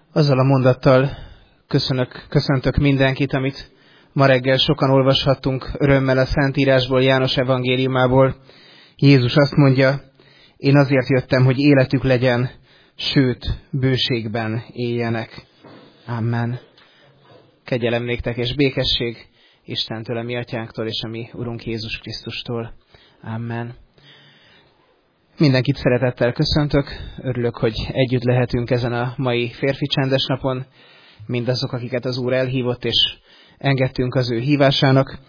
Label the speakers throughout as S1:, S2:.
S1: Azzal a mondattal köszöntök mindenkit, amit ma reggel sokan olvashattunk örömmel a Szentírásból, János evangéliumából. Jézus azt mondja, én azért jöttem, hogy életük legyen, sőt, bőségben éljenek. Amen. Kegyelem néktek és békesség Istentől, a mi atyánktól és a mi Urunk Jézus Krisztustól. Amen. Mindenkit szeretettel köszöntök, örülök, hogy együtt lehetünk ezen a mai férfi csendes napon, mindazok, akiket az Úr elhívott, és engedtünk az ő hívásának.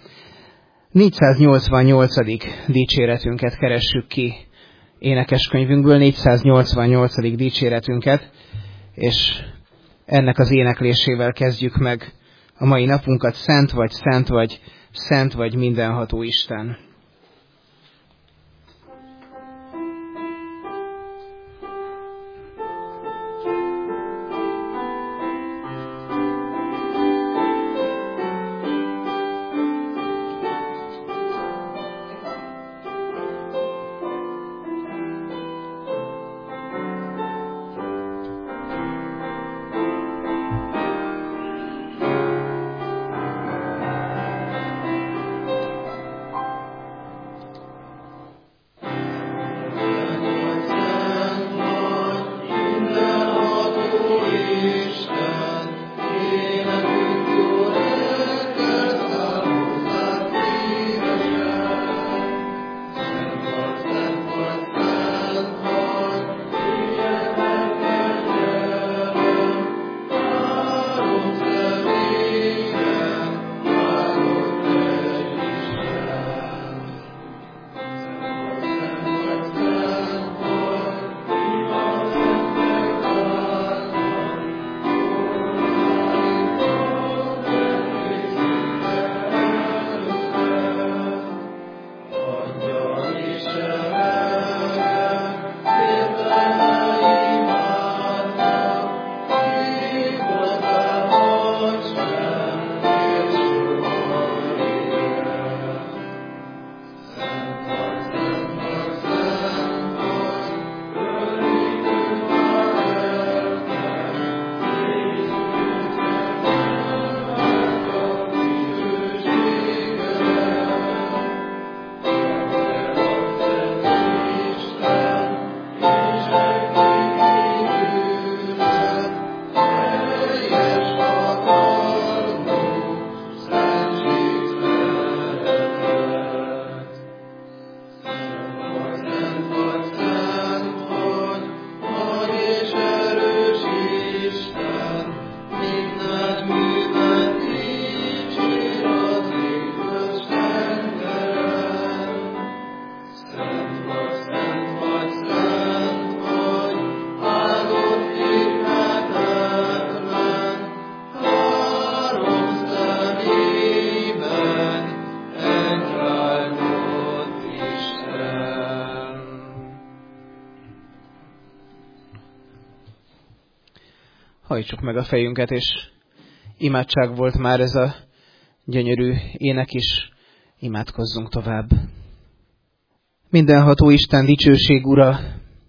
S1: 488. dicséretünket keressük ki énekeskönyvünkből, 488. dicséretünket, és ennek az éneklésével kezdjük meg a mai napunkat. Szent vagy, szent vagy, szent vagy mindenható Isten. Hajtsuk meg a fejünket, és imádság volt már ez a gyönyörű ének is. Imádkozzunk tovább. Mindenható Isten, dicsőség Ura,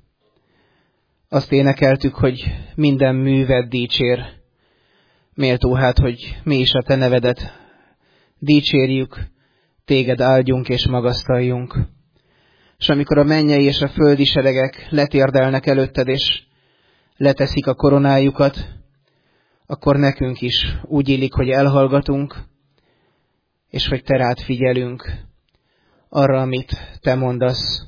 S1: azt énekeltük, hogy minden műved dicsér. Méltó hát, hogy mi is a te nevedet dicsérjük, téged áldjunk és magasztaljunk. És amikor a mennyei és a földi seregek letérdelnek előtted, és leteszik a koronájukat, akkor nekünk is úgy illik, hogy elhallgatunk, és hogy te rád figyelünk arra, amit te mondasz.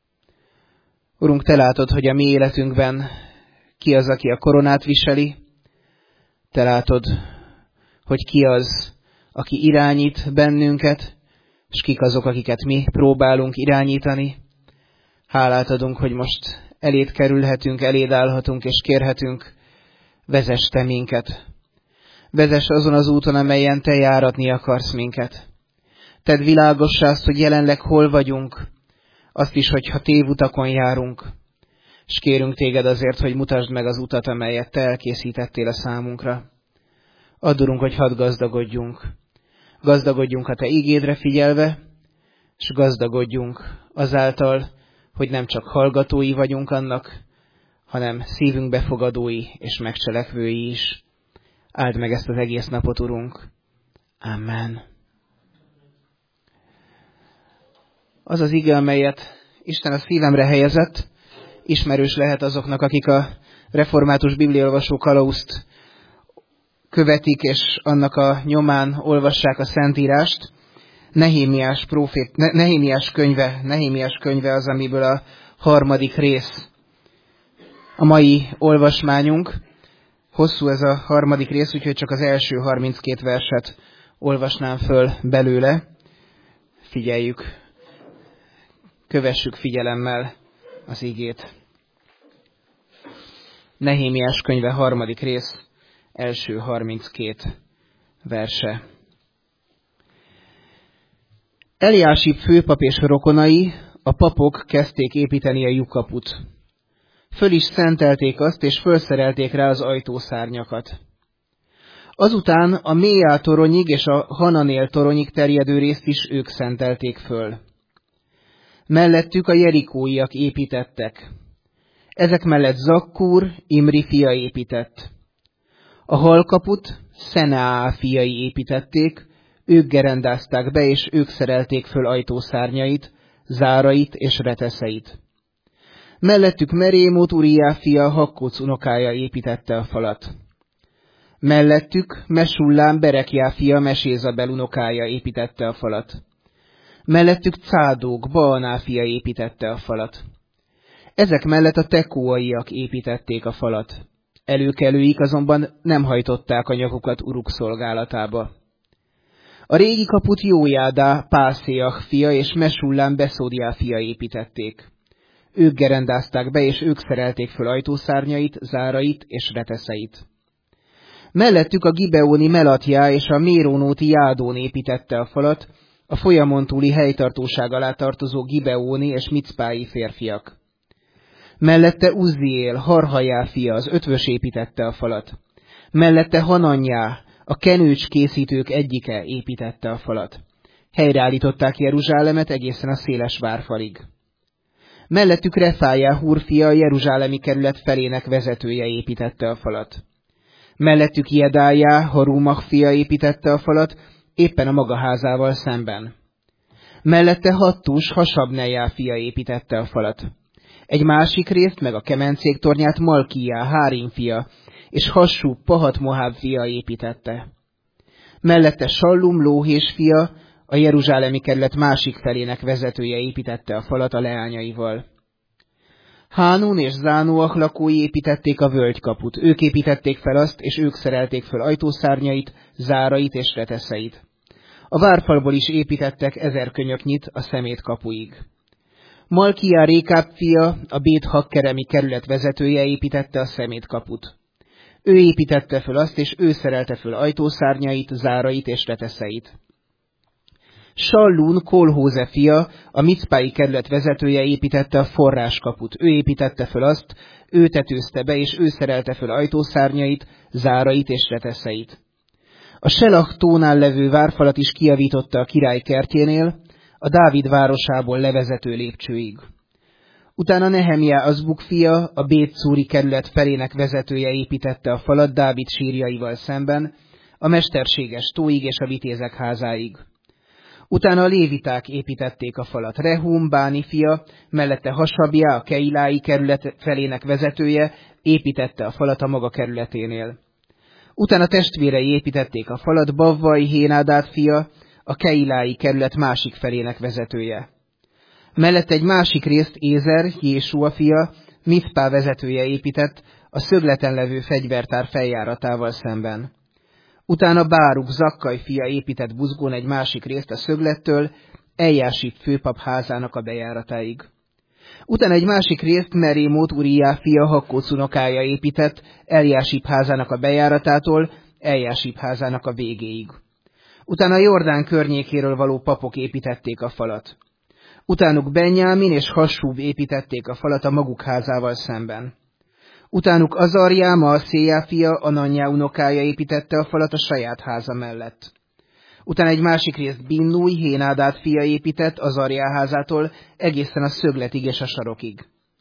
S1: Urunk, te látod, hogy a mi életünkben ki az, aki a koronát viseli. Te látod, hogy ki az, aki irányít bennünket, és kik azok, akiket mi próbálunk irányítani. Hálát adunk, hogy most eléd kerülhetünk, eléd állhatunk, és kérhetünk, vezess te minket. Vezess azon az úton, amelyen te járatni akarsz minket. Tedd világossá azt, hogy jelenleg hol vagyunk, azt is, hogyha tévutakon járunk. És kérünk téged azért, hogy mutasd meg az utat, amelyet te elkészítettél a számunkra. Add, Urunk, hogy hadd gazdagodjunk. Gazdagodjunk a te ígédre figyelve, és gazdagodjunk azáltal, hogy nem csak hallgatói vagyunk annak, hanem szívünk befogadói és megcselekvői is. Áld meg ezt az egész napot, Urunk. Amen. Az az ige, amelyet Isten a szívemre helyezett, ismerős lehet azoknak, akik a református bibliaolvasó kalauzt követik, és annak a nyomán olvassák a Szentírást. Nehémiás könyve az, amiből a 3. rész a mai olvasmányunk. Hosszú ez a 3. rész, úgyhogy csak az első 32 verset olvasnám föl belőle. Figyeljük, kövessük figyelemmel az igét. Nehémiás könyve 3. rész, első 32 verse. Eliásib főpap és rokonai, a papok kezdték építeni a lyukkaput. Föl is szentelték azt, és fölszerelték rá az ajtószárnyakat. Azután a Méjál toronyig és a Hananél toronyig terjedő részt is ők szentelték föl. Mellettük a jerikóiak építettek. Ezek mellett Zakkúr, Imri fia épített. A halkaput Szeneá fiai építették, ők gerendázták be, és ők szerelték föl ajtószárnyait, zárait és reteszeit. Mellettük Merémót Uriá fia, Hakkóc unokája építette a falat. Mellettük Mesullám Berekjá fia, Mesézabel unokája építette a falat. Mellettük Cádók, Baaná fia építette a falat. Ezek mellett a tekóaiak építették a falat. Előkelőik azonban nem hajtották a nyakukat uruk szolgálatába. A régi kaput Jójádá, Pászéach fia és Mesullám Beszódiá fia építették. Ők gerendázták be, és ők szerelték föl ajtószárnyait, zárait és reteszeit. Mellettük a gibeóni Melatjá és a mérónóti Jádón építette a falat, a folyamon túli helytartóság alá tartozó gibeóni és micpái férfiak. Mellette Uzziél, Harhajá fia, az ötvös építette a falat. Mellette Hananyá, a kenőcs készítők egyike építette a falat. Helyreállították Jeruzsálemet egészen a széles várfalig. Mellettük Refájá Húr fia, a jeruzsálemi kerület felének vezetője építette a falat. Mellettük Jedájá, Harumach fia építette a falat, éppen a maga házával szemben. Mellette Hattus, Hasabnejá fia építette a falat. Egy másik részt, meg a kemencék tornyát Malkijá, Hárim fia, és Hassú, Pahat Moháb fia építette. Mellette Sallum, Lóhés fia, a jeruzsálemi kerület másik felének vezetője építette a falat a leányaival. Hánun és Zánóach lakói építették a völgykaput. Ők építették fel azt, és ők szerelték föl ajtószárnyait, zárait és reteszeit. A várfalból is építettek 1000 könyöknyit a szemét kapuig. Malkijá Rékáb fia, a Bét-Hakkeremi kerület vezetője építette a szemét kaput. Ő építette föl azt, és ő szerelte föl ajtószárnyait, zárait és reteszeit. Sallún, Kolhóze fia, a micpái kerület vezetője építette a forráskaput. Ő építette föl azt, ő tetőzte be, és ő szerelte föl ajtószárnyait, zárait és reteszeit. A Selach tónál levő várfalat is kijavította a király kertjénél, a Dávid városából levezető lépcsőig. Utána Nehemia Azbuk fia, a Bét-Szúri kerület felének vezetője építette a falat Dávid sírjaival szemben, a mesterséges tóig és a vitézek házáig. Utána a léviták építették a falat. Rehum, Báni fia, mellette Hasabjá, a keilái kerület felének vezetője, építette a falat a maga kerületénél. Utána testvérei építették a falat, Bavvai, Hénádát fia, a keilái kerület másik felének vezetője. Mellette egy másik részt Ézer, Jésua fia, Mizpá vezetője épített, a szögleten levő fegyvertár feljáratával szemben. Utána Báruk, Zakkai fia épített buzgón egy másik részt a szöglettől, Eljásib főpap házának a bejáratáig. Utána egy másik részt Merémót Uriá fia, Hakkóc unokája épített, Eljásib házának a bejáratától, Eljásib házának a végéig. Utána a Jordán környékéről való papok építették a falat. Utánuk Benjámin és Hassúb építették a falat a maguk házával szemben. Utánuk Azarjá, Malszéjá fia, Ananyá unokája építette a falat a saját háza mellett. Utána egy másik részt Binnúj, Hénádát fia épített Azarjá házától egészen a szögletig és a sarokig.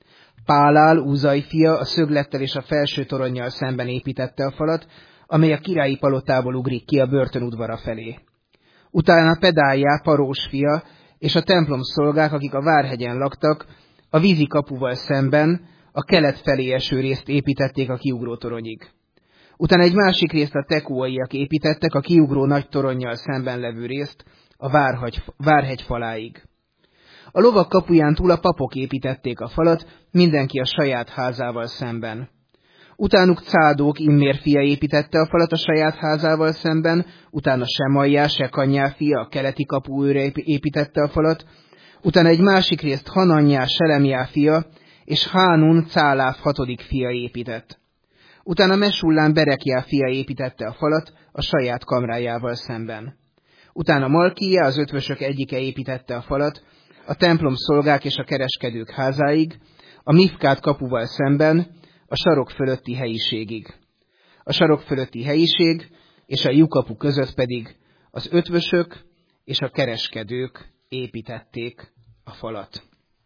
S1: Pálál, Úzai fia, a szöglettel és a felső toronnyal szemben építette a falat, amely a királyi palotából ugrik ki a börtön udvara felé. Utána Pedáljá, Parós fia, és a templom szolgák, akik a Várhegyen laktak, a vízi kapuval szemben a kelet felé eső részt építették a kiugró toronyig. Utána egy másik részt a tekóaiak építettek a kiugró nagy toronnyal szemben levő részt a Várhegy faláig. A lovak kapuján túl a papok építették a falat, mindenki a saját házával szemben. Utánuk Cádók, Immér fia építette a falat a saját házával szemben, utána Semaljá, Sekanyá fia, a keleti kapuőre építette a falat, utána egy másik részt Hananyá, Selemjá fia, és Hánun, Cáláf 6. fia épített. Utána Mesullám, Berekjá fia építette a falat a saját kamrájával szemben. Utána Malkijá, az ötvösök egyike építette a falat, a templom szolgák és a kereskedők házáig, a Mifkát kapuval szemben, a sarok fölötti helyiségig. A sarok fölötti helyiség és a lyukapu között pedig az ötvösök és a kereskedők építették a falat.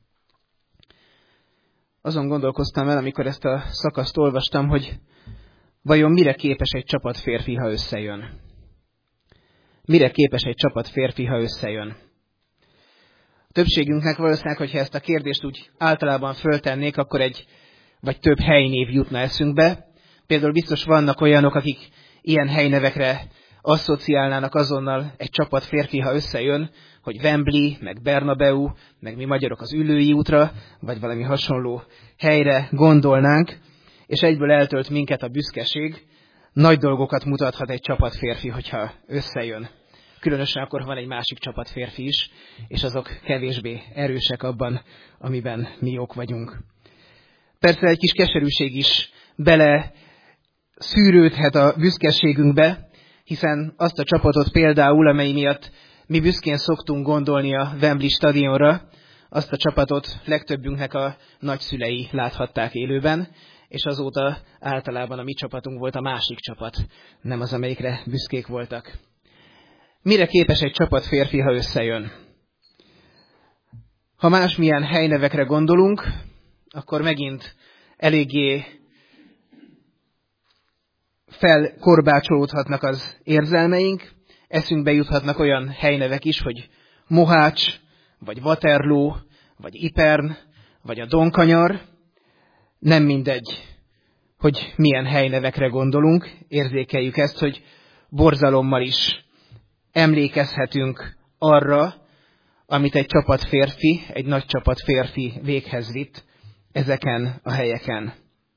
S1: Azon gondolkoztam el, amikor ezt a szakaszt olvastam, hogy vajon mire képes egy csapat férfi, ha összejön? Mire képes egy csapat férfi, ha összejön? A többségünknek valószínűleg, hogyha ezt a kérdést úgy általában föltennék, akkor egy vagy több helynév jutna eszünkbe. Például biztos vannak olyanok, akik ilyen helynevekre asszociálnának azonnal egy csapat férfi, ha összejön, hogy Wembley, meg Bernabeu, meg mi magyarok az Üllői útra, vagy valami hasonló helyre gondolnánk, és egyből eltölt minket a büszkeség. Nagy dolgokat mutathat egy csapat férfi, hogyha összejön. Különösen akkor, ha van egy másik csapat férfi is, és azok kevésbé erősek abban, amiben mi jók vagyunk. Persze egy kis keserűség is bele szűrődhet a büszkeségünkbe, hiszen azt a csapatot például, amely miatt mi büszkén szoktunk gondolni a Wembley stadionra, azt a csapatot legtöbbünknek a nagyszülei láthatták élőben, és azóta általában a mi csapatunk volt a másik csapat, nem az, amelyikre büszkék voltak. Mire képes egy csapat férfi, ha összejön? Ha másmilyen helynevekre gondolunk, akkor megint eléggé felkorbácsolódhatnak az érzelmeink, eszünkbe juthatnak olyan helynevek is, hogy Mohács, vagy Waterloo, vagy Ypern, vagy a Donkanyar. Nem mindegy, hogy milyen helynevekre gondolunk, érzékeljük ezt, hogy borzalommal is emlékezhetünk arra, amit egy csapat férfi, egy nagy csapat férfi véghez vitt ezeken a helyeken.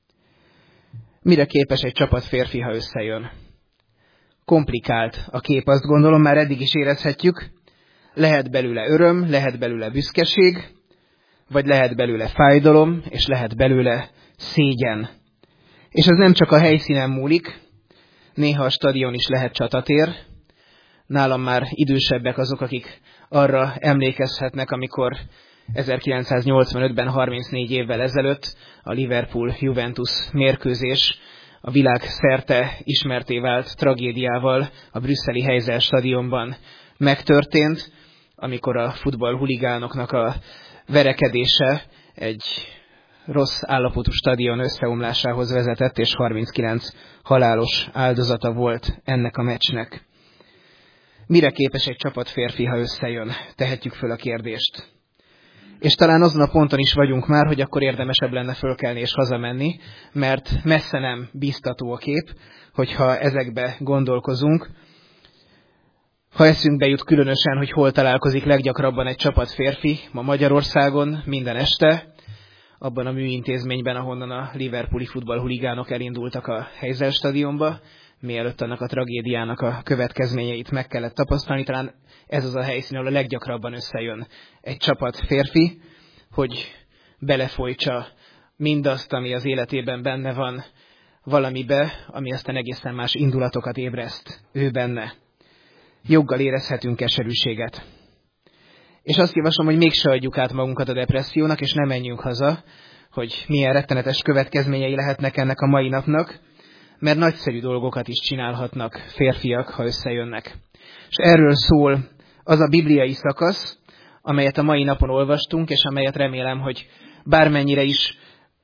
S1: Mire képes egy csapat férfi, ha összejön? Komplikált a kép, azt gondolom, már eddig is érezhetjük. Lehet belőle öröm, lehet belőle büszkeség, vagy lehet belőle fájdalom, és lehet belőle szégyen. És ez nem csak a helyszínen múlik, néha a stadion is lehet csatatér. Nálam már idősebbek azok, akik arra emlékezhetnek, amikor 1985-ben, 34 évvel ezelőtt a Liverpool-Juventus mérkőzés a világ szerte ismertté vált tragédiával a brüsszeli Heysel stadionban megtörtént, amikor a futballhuligánoknak a verekedése egy rossz állapotú stadion összeomlásához vezetett, és 39 halálos áldozata volt ennek a meccsnek. Mire képes egy csapat férfi, ha összejön? Tehetjük föl a kérdést. És talán azon a ponton is vagyunk már, hogy akkor érdemesebb lenne fölkelni és hazamenni, mert messze nem biztató a kép, hogyha ezekbe gondolkozunk. Ha eszünkbe jut különösen, hogy hol találkozik leggyakrabban egy csapat férfi, ma Magyarországon, minden este, abban a műintézményben, ahonnan a liverpooli futballhuligánok elindultak a Heysel stadionba, mielőtt annak a tragédiának a következményeit meg kellett tapasztalni. Talán ez az a helyszín, ahol a leggyakrabban összejön egy csapat férfi, hogy belefolytsa mindazt, ami az életében benne van valamibe, ami aztán egészen más indulatokat ébreszt ő benne. Joggal érezhetünk keserűséget. És azt javaslom, hogy mégse adjuk át magunkat a depressziónak, és ne menjünk haza, hogy milyen rettenetes következményei lehetnek ennek a mai napnak, mert nagyszerű dolgokat is csinálhatnak férfiak, ha összejönnek. És erről szól az a bibliai szakasz, amelyet a mai napon olvastunk, és amelyet remélem, hogy bármennyire is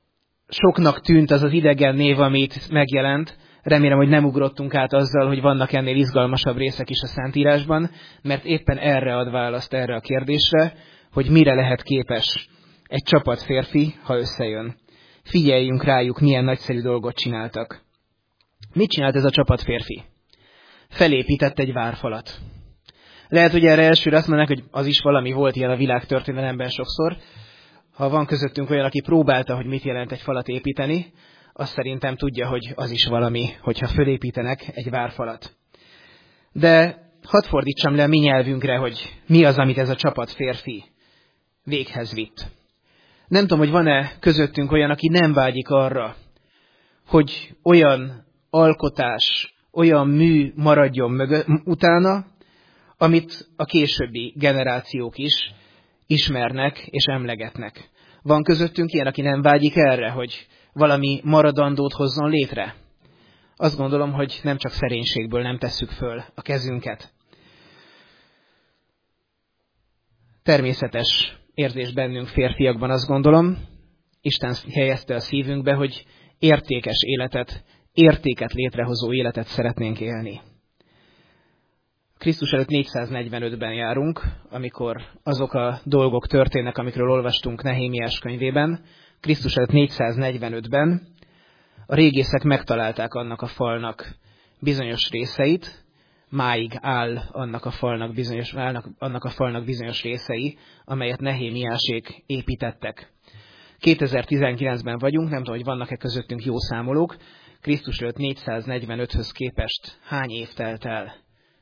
S1: soknak tűnt az az idegen név, amit megjelent. Remélem, hogy nem ugrottunk át azzal, hogy vannak ennél izgalmasabb részek is a Szentírásban, mert éppen erre ad választ erre a kérdésre, hogy mire lehet képes egy csapat férfi, ha összejön. Figyeljünk rájuk, milyen nagyszerű dolgot csináltak. Mit csinált ez a csapat férfi? Felépített egy várfalat. Lehet, hogy erre elsőre azt mondanak, hogy az is valami, volt ilyen a világtörténelemben sokszor. Ha van közöttünk olyan, aki próbálta, hogy mit jelent egy falat építeni, azt szerintem tudja, hogy az is valami, hogyha fölépítenek egy várfalat. De hadd fordítsam le a mi nyelvünkre, hogy mi az, amit ez a csapat férfi véghez vitt. Nem tudom, hogy van-e közöttünk olyan, aki nem vágyik arra, hogy olyan alkotás, olyan mű maradjon utána, amit a későbbi generációk is ismernek és emlegetnek. Van közöttünk ilyen, aki nem vágyik erre, hogy valami maradandót hozzon létre? Azt gondolom, hogy nem csak szerénységből nem tesszük föl a kezünket. Természetes érzés bennünk férfiakban, azt gondolom, Isten helyezte a szívünkbe, hogy értékes életet, értéket létrehozó életet szeretnénk élni. Krisztus előtt 445-ben járunk, amikor azok a dolgok történnek, amikről olvastunk Nehémiás könyvében. Krisztus előtt 445-ben a régészek megtalálták annak a falnak bizonyos részeit, máig áll annak a falnak bizonyos részei, amelyet Nehémiásék építettek. 2019-ben vagyunk, nem tudom, hogy vannak-e közöttünk jó számolók. Krisztus előtt 445-höz képest hány év telt el?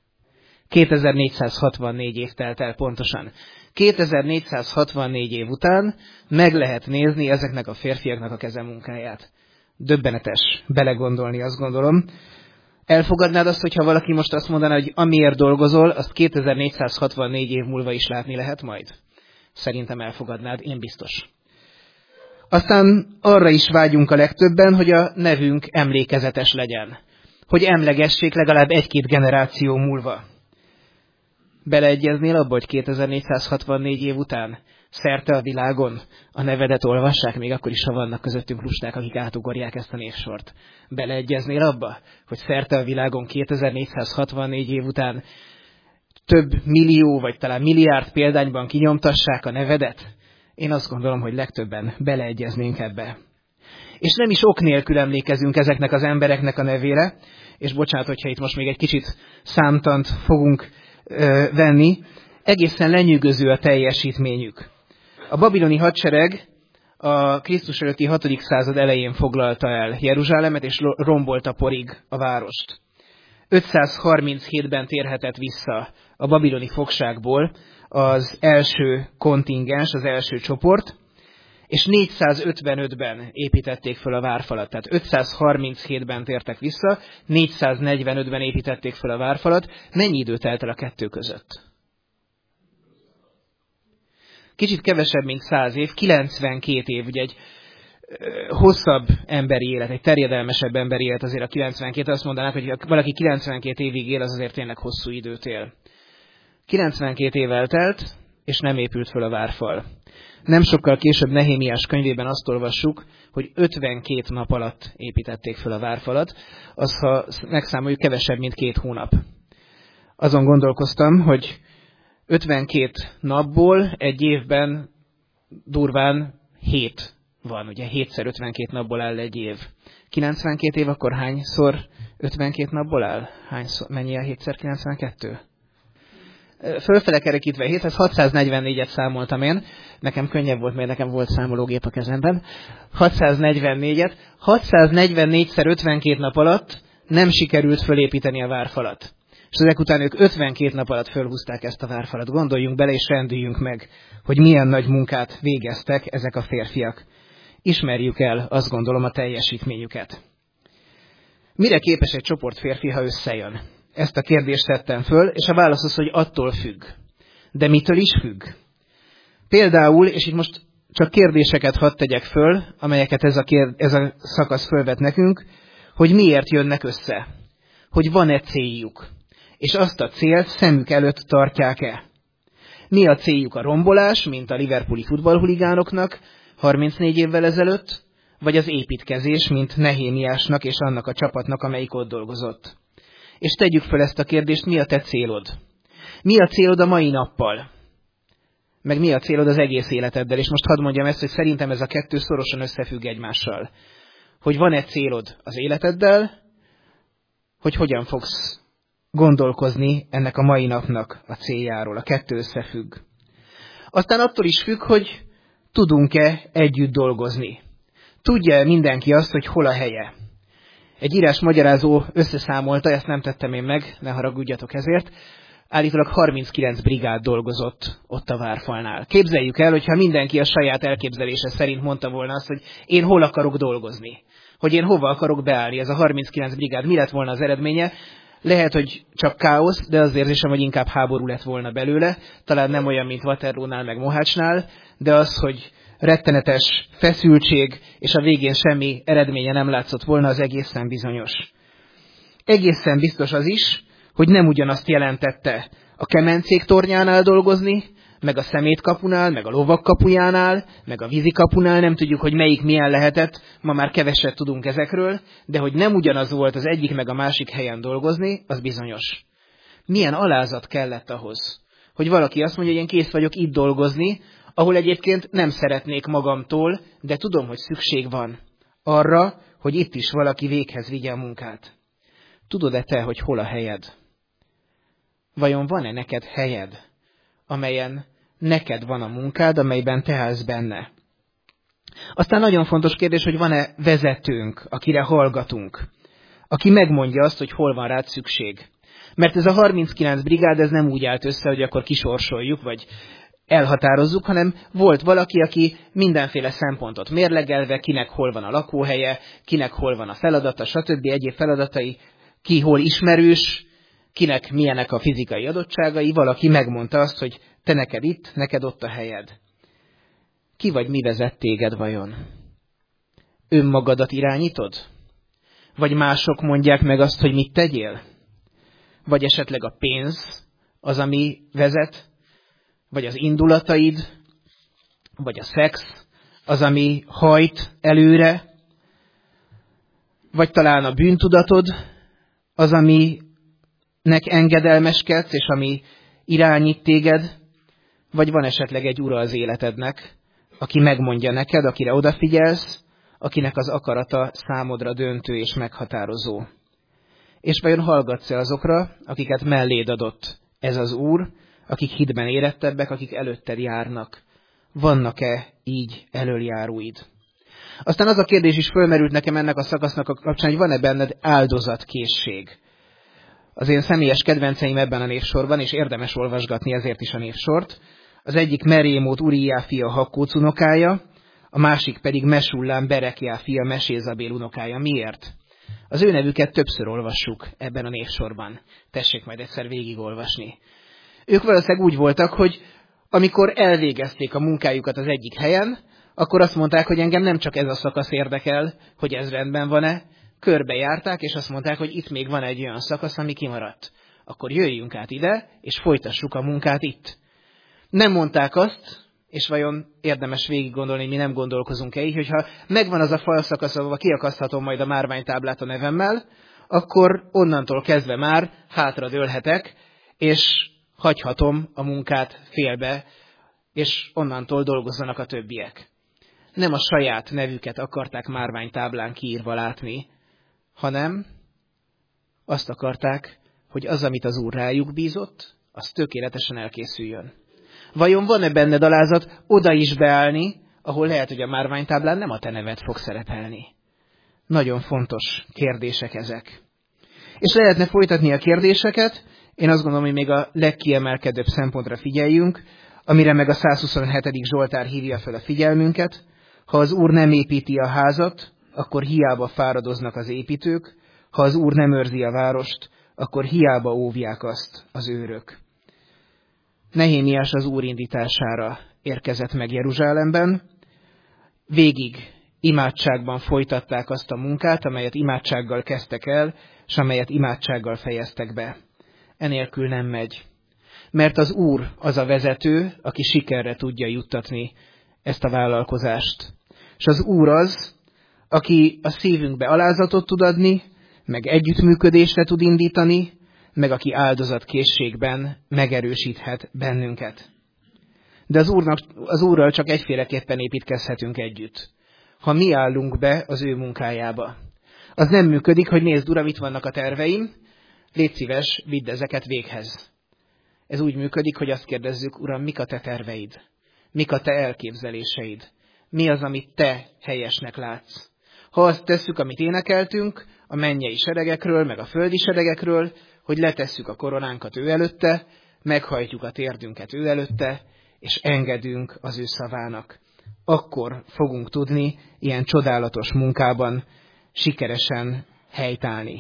S1: 2464 év telt el pontosan. 2464 év után meg lehet nézni ezeknek a férfiaknak a kezemunkáját. Döbbenetes belegondolni, azt gondolom. Elfogadnád azt, hogyha valaki most azt mondaná, hogy amiért dolgozol, azt 2464 év múlva is látni lehet majd? Szerintem elfogadnád, én biztos. Aztán arra is vágyunk a legtöbben, hogy a nevünk emlékezetes legyen. Hogy emlegessék legalább egy-két generáció múlva. Beleegyeznél abba, hogy 2464 év után szerte a világon a nevedet olvassák, még akkor is, ha vannak közöttünk lusták, akik átugorják ezt a névsort. Beleegyeznél abba, hogy szerte a világon 2464 év után több millió, vagy talán milliárd példányban kinyomtassák a nevedet? Én azt gondolom, hogy legtöbben beleegyeznénk ebbe. És nem is ok nélkül emlékezünk ezeknek az embereknek a nevére, és bocsánat, hogyha itt most még egy kicsit számtant fogunk venni, egészen lenyűgöző a teljesítményük. A babiloni hadsereg a Krisztus előtti 6. század elején foglalta el Jeruzsálemet, és rombolta porig a várost. 537-ben térhetett vissza a babiloni fogságból az első kontingens, az első csoport, és 455-ben építették föl a várfalat. Tehát 537-ben tértek vissza, 445-ben építették föl a várfalat. Mennyi idő telt el a kettő között? Kicsit kevesebb, mint 100 év, 92 év, ugye egy hosszabb emberi élet, egy terjedelmesebb emberi élet azért a 92, azt mondanák, hogy valaki 92 évig él, az azért tényleg hosszú időt él. 92 év eltelt, és nem épült föl a várfal. Nem sokkal később Nehémiás könyvében azt olvassuk, hogy 52 nap alatt építették föl a várfalat, az, ha megszámoljuk, kevesebb, mint 2 hónap. Azon gondolkoztam, hogy 52 napból egy évben durván 7 van, ugye 7x52 napból áll egy év. 92 év, akkor hányszor 52 napból áll? Mennyi a 7x92? Fölfele kerekítve 7, ez 644-et számoltam én. Nekem könnyebb volt, mert nekem volt számológép a kezemben. 644-et. 644x52 nap alatt nem sikerült fölépíteni a várfalat. És ezek után ők 52 nap alatt fölhúzták ezt a várfalat. Gondoljunk bele és rendüljünk meg, hogy milyen nagy munkát végeztek ezek a férfiak. Ismerjük el, azt gondolom, a teljesítményüket. Mire képes egy csoport férfi, ha összejön? Ezt a kérdést tettem föl, és a válasz az, hogy attól függ. De mitől is függ? Például, és itt most csak kérdéseket hadd tegyek föl, amelyeket ez a szakasz fölvet nekünk, hogy miért jönnek össze. Hogy van-e céljuk. És azt a célt szemük előtt tartják-e. Mi a céljuk? A rombolás, mint a liverpooli futballhuligánoknak 34 évvel ezelőtt, vagy az építkezés, mint Nehémiásnak és annak a csapatnak, amelyik ott dolgozott. És tegyük fel ezt a kérdést, mi a te célod? Mi a célod a mai nappal? Meg mi a célod az egész életeddel? És most hadd mondjam ezt, hogy szerintem ez a kettő szorosan összefügg egymással. Hogy van-e célod az életeddel, hogy hogyan fogsz gondolkozni ennek a mai napnak a céljáról. A kettő összefügg. Aztán attól is függ, hogy tudunk-e együtt dolgozni. Tudja mindenki azt, hogy hol a helye? Egy írásmagyarázó összeszámolta, ezt nem tettem én meg, ne haragudjatok ezért, állítólag 39 brigád dolgozott ott a várfalnál. Képzeljük el, hogyha mindenki a saját elképzelése szerint mondta volna azt, hogy én hol akarok dolgozni, hogy én hova akarok beállni, ez a 39 brigád, mi lett volna az eredménye? Lehet, hogy csak káosz, de az érzésem, hogy inkább háború lett volna belőle, talán nem olyan, mint Waterloonál meg Mohácsnál, de az, hogy rettenetes feszültség, és a végén semmi eredménye nem látszott volna, az egészen bizonyos. Egészen biztos az is, hogy nem ugyanazt jelentette a kemencék tornyánál dolgozni, meg a szemétkapunál, meg a lovak kapujánál, meg a vízikapunál, nem tudjuk, hogy melyik milyen lehetett, ma már keveset tudunk ezekről, de hogy nem ugyanaz volt az egyik meg a másik helyen dolgozni, az bizonyos. Milyen alázat kellett ahhoz, hogy valaki azt mondja, hogy én kész vagyok itt dolgozni, ahol egyébként nem szeretnék magamtól, de tudom, hogy szükség van arra, hogy itt is valaki véghez vigye a munkát. Tudod-e te, hogy hol a helyed? Vajon van-e neked helyed, amelyen neked van a munkád, amelyben te állsz benne? Aztán nagyon fontos kérdés, hogy van-e vezetőnk, akire hallgatunk, aki megmondja azt, hogy hol van rád szükség. Mert ez a 39 brigád, ez nem úgy állt össze, hogy akkor kisorsoljuk, vagy elhatározzuk, hanem volt valaki, aki mindenféle szempontot mérlegelve, kinek hol van a lakóhelye, kinek hol van a feladata, stb. Egyéb feladatai, ki hol ismerős, kinek milyenek a fizikai adottságai, valaki megmondta azt, hogy te neked itt, neked ott a helyed. Ki vagy mi vezet téged vajon? Önmagadat irányítod? Vagy mások mondják meg azt, hogy mit tegyél? Vagy esetleg a pénz az, ami vezet? Vagy az indulataid? Vagy a szex az, ami hajt előre? Vagy talán a bűntudatod az, aminek engedelmeskedsz, és ami irányít téged? Vagy van esetleg egy ura az életednek, aki megmondja neked, akire odafigyelsz, akinek az akarata számodra döntő és meghatározó? És vajon hallgatsz-e azokra, akiket melléd adott ez az Úr, akik hitben érettebbek, akik előtted járnak? Vannak-e így elöljáróid? Aztán az a kérdés is fölmerült nekem ennek a szakasznak a kapcsán, hogy van-e benned áldozatkészség? Az én személyes kedvenceim ebben a névsorban, és érdemes olvasgatni ezért is a névsort. Az egyik Merémót Uriá fia Hakkóc unokája, a másik pedig Mesullám Berekjá fia Mesézabél unokája. Miért? Az ő nevüket többször olvassuk ebben a névsorban. Tessék majd egyszer végigolvasni. Ők valószínűleg úgy voltak, hogy amikor elvégezték a munkájukat az egyik helyen, akkor azt mondták, hogy engem nem csak ez a szakasz érdekel, hogy ez rendben van-e, körbejárták, és azt mondták, hogy itt még van egy olyan szakasz, ami kimaradt. Akkor jöjjünk át ide, és folytassuk a munkát itt. Nem mondták azt, és vajon érdemes végig gondolni, hogy mi nem gondolkozunk-e így, hogyha megvan az a falszakasz, ahova kiakaszthatom majd a márványtáblát a nevemmel, akkor onnantól kezdve már hátradőlhetek, és hagyhatom a munkát félbe, és onnantól dolgozzanak a többiek. Nem a saját nevüket akarták márványtáblán kiírva látni, hanem azt akarták, hogy az, amit az Úr rájuk bízott, az tökéletesen elkészüljön. Vajon van-e benned alázat oda is beállni, ahol lehet, hogy a márványtáblán nem a te neved fog szerepelni? Nagyon fontos kérdések ezek. És lehetne folytatni a kérdéseket, én azt gondolom, hogy még a legkiemelkedőbb szempontra figyeljünk, amire meg a 127. Zsoltár hívja fel a figyelmünket. Ha az Úr nem építi a házat, akkor hiába fáradoznak az építők, ha az Úr nem őrzi a várost, akkor hiába óvják azt az őrök. Nehémiás az Úr indítására érkezett meg Jeruzsálemben, végig imádságban folytatták azt a munkát, amelyet imádsággal kezdtek el, és amelyet imádsággal fejeztek be. Enélkül nem megy. Mert az Úr az a vezető, aki sikerre tudja juttatni ezt a vállalkozást. És az Úr az, aki a szívünkbe alázatot tud adni, meg együttműködésre tud indítani, meg aki áldozatkészségben megerősíthet bennünket. De az Úrral csak egyféleképpen építkezhetünk együtt. Ha mi állunk be az ő munkájába. Az nem működik, hogy nézd, Uram, itt vannak a terveim, légy szíves, vidd ezeket véghez. Ez úgy működik, hogy azt kérdezzük, Uram, mik a te terveid? Mik a te elképzeléseid? Mi az, amit te helyesnek látsz? Ha azt tesszük, amit énekeltünk, a mennyei seregekről, meg a földi seregekről, hogy letesszük a koronánkat ő előtte, meghajtjuk a térdünket ő előtte, és engedünk az ő szavának. Akkor fogunk tudni ilyen csodálatos munkában sikeresen helytállni.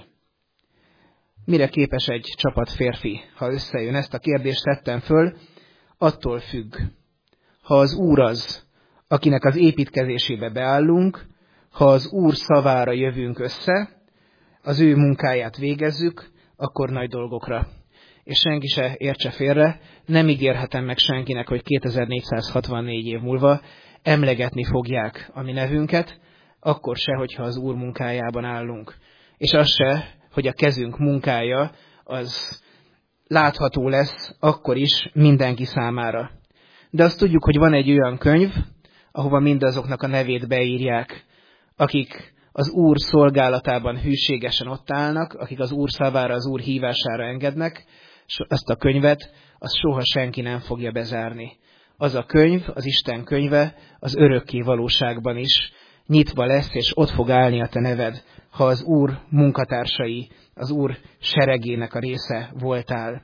S1: Mire képes egy csapat férfi, ha összejön? Ezt a kérdést tettem föl, attól függ. Ha az Úr az, akinek az építkezésébe beállunk, ha az Úr szavára jövünk össze, az ő munkáját végezzük, akkor nagy dolgokra. És senki se értse félre, nem ígérhetem meg senkinek, hogy 2464 év múlva emlegetni fogják a mi nevünket, akkor se, hogyha az Úr munkájában állunk. És az se, hogy a kezünk munkája az látható lesz akkor is mindenki számára. De azt tudjuk, hogy van egy olyan könyv, ahova mindazoknak a nevét beírják, akik az Úr szolgálatában hűségesen ott állnak, akik az Úr szavára, az Úr hívására engednek, és azt a könyvet, azt soha senki nem fogja bezárni. Az a könyv, az Isten könyve, az örökké valóságban is nyitva lesz, és ott fog állni a te neved, ha az Úr munkatársai, az Úr seregének a része voltál.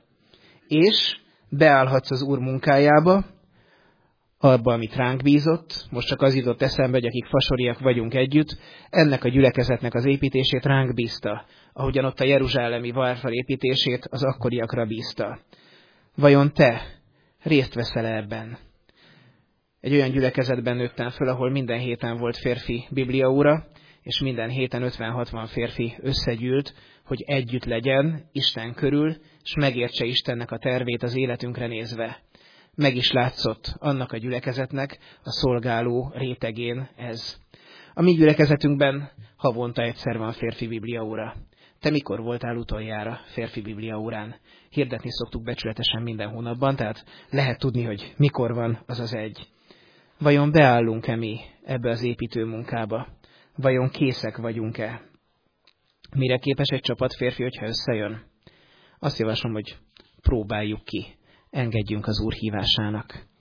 S1: És beállhatsz az Úr munkájába, abba, amit ránk bízott. Most csak az jutott eszembe, hogy akik fasoriak vagyunk együtt, ennek a gyülekezetnek az építését ránk bízta, ahogyan ott a jeruzsálemi várfal építését az akkoriakra bízta. Vajon te részt veszel ebben? Egy olyan gyülekezetben nőttem föl, ahol minden héten volt férfi bibliaóra, és minden héten 50-60 férfi összegyűlt, hogy együtt legyen Isten körül, és megértse Istennek a tervét az életünkre nézve. Meg is látszott annak a gyülekezetnek a szolgáló rétegén ez. A mi gyülekezetünkben havonta egyszer van férfi bibliaóra. Te mikor voltál utoljára férfi bibliaórán? Hirdetni szoktuk becsületesen minden hónapban, tehát lehet tudni, hogy mikor van az az egy. Vajon beállunk-e mi ebbe az építő munkába? Vajon készek vagyunk-e? Mire képes egy csapat férfi, hogyha összejön? Azt javaslom, hogy próbáljuk ki. Engedjünk az Úr hívásának.